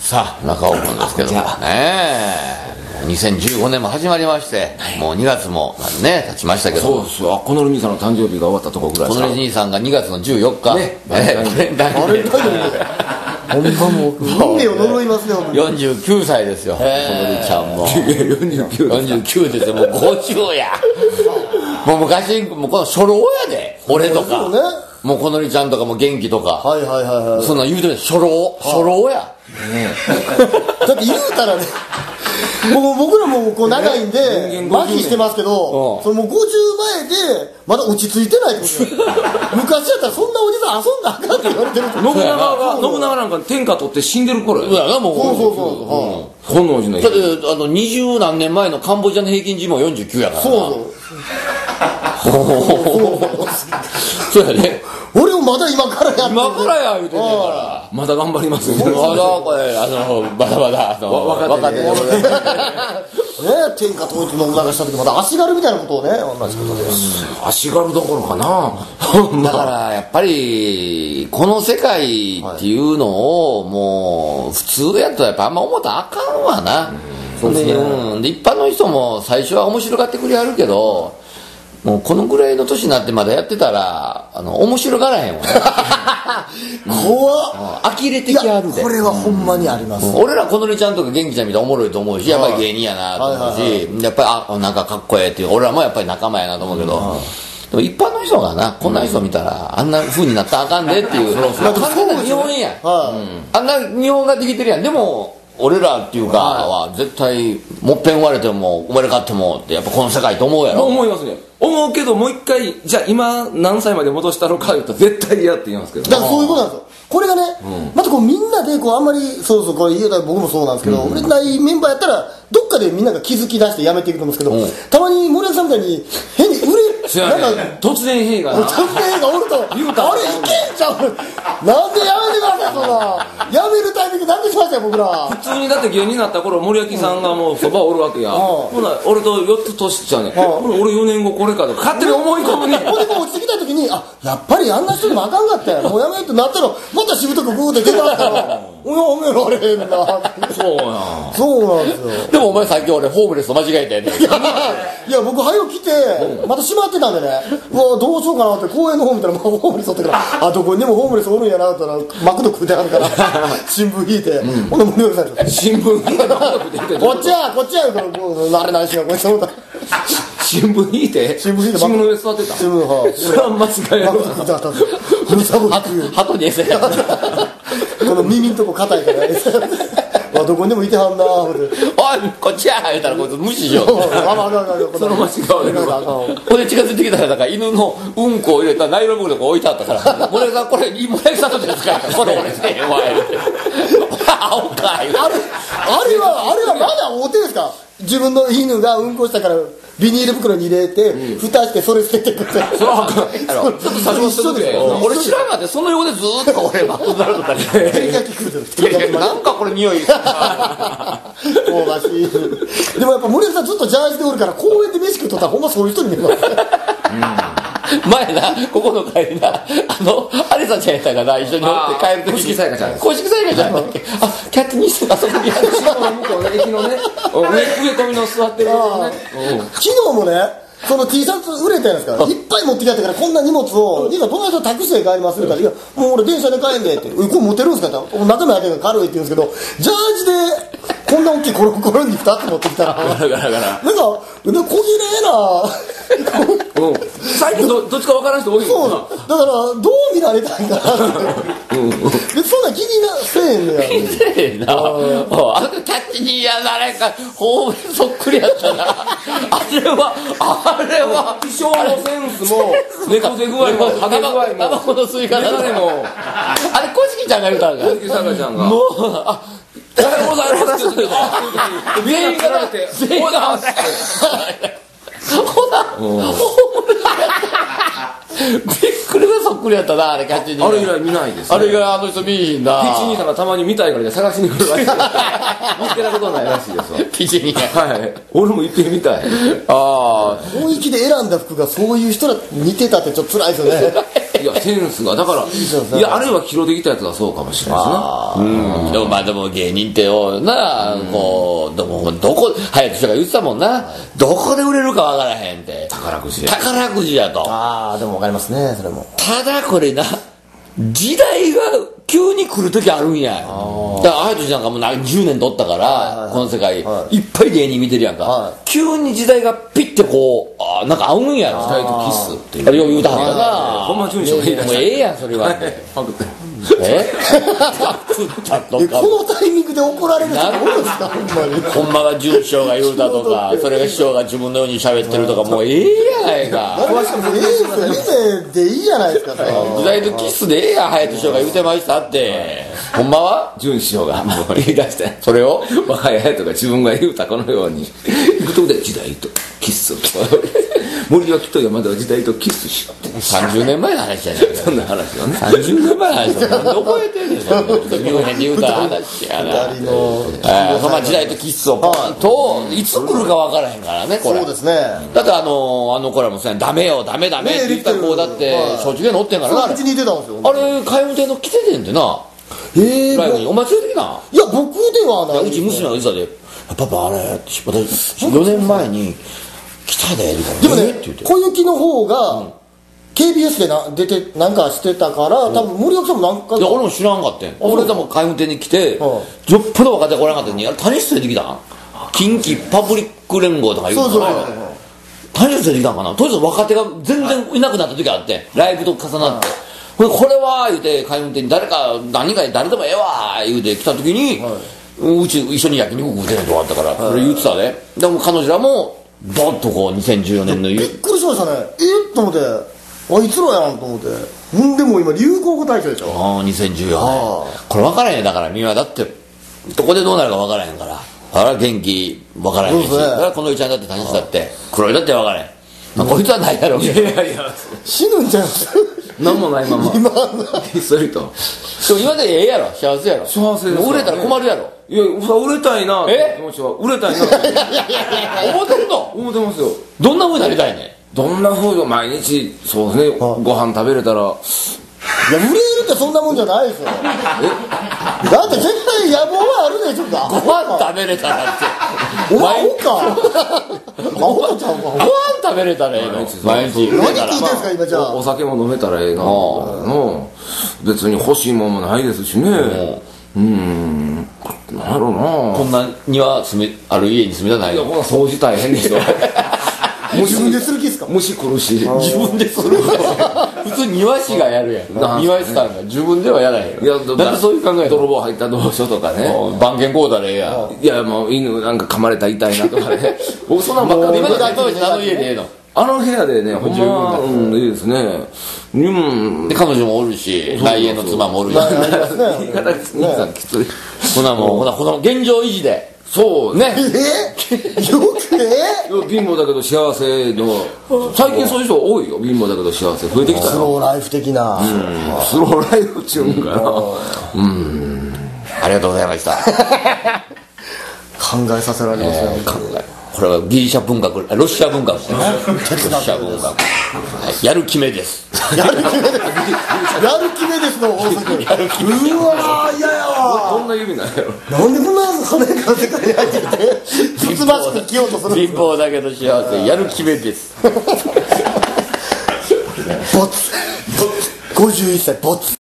さあ中尾君ですけどもね、2015年も始まりまして、もう2月もね経ちましたけど、 そうですよ。この兄さんの誕生日が終わったところぐらいですか。 この兄さんが2月の14日、 バレンタインあれだよほんまもう運命を呪いますね。 49歳ですよ、このりちゃんも49ですよ、もう50やもう昔もうこの初老やで、俺とか、 ね、 もうこのりちゃんとかも元気とか、 はいはいはいはい、 そんな言うてる、初老や、 だって言うたらね僕らもこう長いんで麻痺してますけど、そのもう50前でまだ落ち着いてないってことです昔やったらそんなおじさん遊んだらあかんって言われてる信長なんか天下取って死んでる頃やな、もうそう本能寺のだって20何年前のカンボジアの平均寿命49やからな。そうやね、 俺もまだ今からやって今からや言うてんねんから、 まだ頑張りますね。 まだこれまだまだ若手でございますね、天下統一の長した時また足軽みたいなことをね、同じことで足軽どころかなだからやっぱりこの世界っていうのをもう普通やとやっぱあんま思ったらあかんわな。で一般の人も最初は面白がってくれはるけど、もうこのぐらいの年になってまだやってたら面白がらへんわね怖っ、 呆れてきはるで。 これはほんまにあります、 俺らこのりちゃんとか元気ちゃん見たらおもろいと思うし、やっぱり芸人やなと思うし、やっぱりなんかかっこええっていう、俺らもやっぱり仲間やなと思うけど、でも一般の人がな、こんな人見たらあんな風になったらあかんでっていう、完全な日本やん、あんな日本ができてるやん。でも俺らっていうかは絶対もっぺん生まれても生まれ変わってもってやっぱこの世界と思うやろ。 思いますね。思うけどもう一回じゃあ今何歳まで戻したのか言ったら絶対嫌って言いますけど、 だからそういうことなんですよ。これがね、またこうみんなでこうあんまりそうこれ言うたら僕もそうなんですけど、売れてないメンバーやったらどっかでみんなが気づき出してやめていくと思うんですけど、たまに森脇さんみたいに変に売れなんか突然兵が突然がおるとあれいけんちゃう、なんでやめてください、そんなやめるタイミングなんでしましたよ僕ら。 普通にだって芸人になった頃森脇さんがもうそばおるわけや、ほな俺と4つ年ちゃうねん、俺4年後これかと勝手に思い込むね。 ここで落ちてきた時にやっぱりあんな人でもあかんかったよ、もうやめるってなったらまたしぶとくグーって出たからおめられへんなそうやそうなんですよ。 でもお前さっき俺ホームレスと間違えたやね。 いや僕早く来てまた閉まってたんでね、うわどうしようかなって公園の方見たらホームレスおったからどこにでもホームレスおるんやなって言ったらマクド食うてはるから新聞引いて、ほんで森脇さん新聞引いてこっちやから慣れないしなこいつ思った新聞引いて新聞の上座ってた。 新聞はそれは間違いない。 鳩に餌やこの耳んとこ硬いからどこにでもいてはんなおいこっちや言うたらこいつ無視しようその間違いない。 これ近づいてきたらだから犬のうんこを入れたナイロン袋が置いてあったから森脇さんこれ森脇さんのですかこれ俺してお前青かあれはまだ大手ですか。自分の犬がうんこしたからビニール袋に入れて、蓋してそれ捨ててくってそれはちょっと最初してくれ俺知らんかってその横でずーっと俺マクドナルドだけなんかこれ匂い香ばしい。でもやっぱ森脇さんずっとジャージでおるから公園で飯食っとったらほんまそういう人に見えます前なここの帰りなアリサちゃんやったかな一緒に乗って帰るとき公式さやかちゃん公式さやかちゃんだっけキャットニスがそこにある向こうね駅のね植え込みの座ってるね昨日もねその T シャツ売れたじゃないですか、いっぱい持ってきたからこんな荷物を兄さん友達とタクシーで帰りますみたいな、いやもう俺電車で帰んでってこれ持てるんですかって中身だけが軽いって言うんですけどジャージでこんな大きいコロコロに2つ持ってきたらなんか小綺麗な最近どっちか分からん人多いそうだからどう見られたいかなってでそんな気にせえへんねや気にせえへんなキャッチにや誰かホームそっくりやったなあれは気象のセンスも猫背具合もハゲ具合もタバコの吸い方もあれ小敷ちゃんが言うたんか小敷さかちゃんがもうおはようございますって全員がられてほなびっくりがそっくりやったなあれキャッチにあれ以来見ないですあれ以来あの人見えへんなピチ兄さんがたまに見たいから探しに来るらしい見つけたことないらしいですわピチにはい俺も行ってみたいああ雰囲気で選んだ服がそういう人ら似てたってちょっと辛いですよねいやセンスがだからいやあれはキロできたやつがそうかもしれないですね。 でもまあでも芸人ってよな、こうでもどこ隼人が言ってたもんな、どこで売れるかわからへんって宝くじ宝くじやと。 ああでも分かりますねそれも。 ただこれな、時代が急に来る時あるんや。だから隼人なんかもう10年取ったから、この世界、いっぱい芸人見てるやんか、急に時代がピッてこうなんか合うんやろ。 時代とキスっていうあれよう言うたはんかな。 ほんま順調がいいだもうええやんそれは。えこのタイミングで怒られる人多いですかほんまに。 ほんまは準師匠が言うたとか、それが師匠が自分のように喋ってるとか、もうええやないか。 見てでいいじゃないですか時代とキスでええやん、隼人師匠が言うてましたって。ほんまは準師匠がもう言い出してそれを若い隼人が自分が言うたこのように行くとこで時代とキス森脇と山田は時代とキスしようって 30年前の話じゃないか。 そんな話をね 30年前の話をなんで覚えてんねん、そんなこと言うへんで言うた話やな。そんな時代とキスをポンといつ来るか分からへんからね、これ。 そうですね。 だってあの子らもさ、ダメよダメダメって言った子だって松竹乗ってんからな。 うちにいてたんですよ。 あれ開運亭の来ててんってな、ライブに。お前連れてきな。 いや僕ではない。 うち娘が言ってたで、パパあれ私4年前に来たでみたいな。 でもねって言って小雪の方が KBS で出てなんかしてたから多分森脇さんもなんか。 いや俺も知らんかったん。俺でも開運亭に来てよっぽど若手がおらんかったのに、あれ谷下出てきたん。近畿パブリック連合とか言うから谷下出てきたんかな。とりあえず若手が全然いなくなった時あって、ライブと重なって、これは言うて開運亭に誰でもええわ言うて来た時に、うち一緒に焼肉食うてるとかあったから、それ言ってたで。でも彼女らもドンとこう2014年のびっくりしましたね。と思ってあいつらやんと思って。でも今流行語大賞でしょ。 2014年これ分からへんよ。だからみんなだってどこでどうなるか分からへんから、あら元気分からへんし、だからこのちゃんだって谷下だって黒いだって分からへん。こいつはないやろうけど死ぬんちゃいます何もないままひっそりと。 でも今でええやろ、幸せやろ。 幸せです。 売れたら困るやろ。 いや売れたいなって気持ちは売れたいなって思ってるの。 思ってますよ。 どんな風になりたいね。 どんな風に毎日そうですねご飯食べれたら。 いや売れるってそんなもんじゃないですよ。だって絶対野望はあるでしょ。 ご飯食べれたらってお前かアホちゃうか。 ご飯食べれたらええの毎日。 何聞いてんすか今じゃあ。 お酒も飲めたらええなの別に欲しいもんもないですしね。なんやろうな。 こんな庭ある家に住みたないの。 いやこんな掃除大変でしょ。 自分でする気ですか。 虫来るし自分でする普通庭師がやるやん。庭師さんが自分ではやらへんよ。 いやなんでそういう考え。 泥棒入ったらどうしようとかね。 番犬こうだらええやん。 いやもう犬なんか噛まれたら痛いなとかね。僕そんなんばっかり。 今の大東市あの家でええの。 あの部屋でね、ほんまいいですね。 で彼女もおるし、内縁の妻もおるし。 言い方兄さんきつい。 ほなもうこの現状維持で。 そうね。 よくね。 貧乏だけど幸せの最近そういう人多いよ。貧乏だけど幸せ増えてきたよ。 スローライフ的な。 スローライフっちゅうんかな。 ありがとうございました。 考えさせられますね。 これはギリシャ文学、ロシア文学ですね。ロシア文学。やる決めです。 やる決めですの法則。うわー嫌やわ。 どんな指なんやろ。 なんでこんな華やかな世界に入ってきてつつましく生きようとするんです貧乏だけど幸せ、やる決めです。 ボツ51歳ボツ。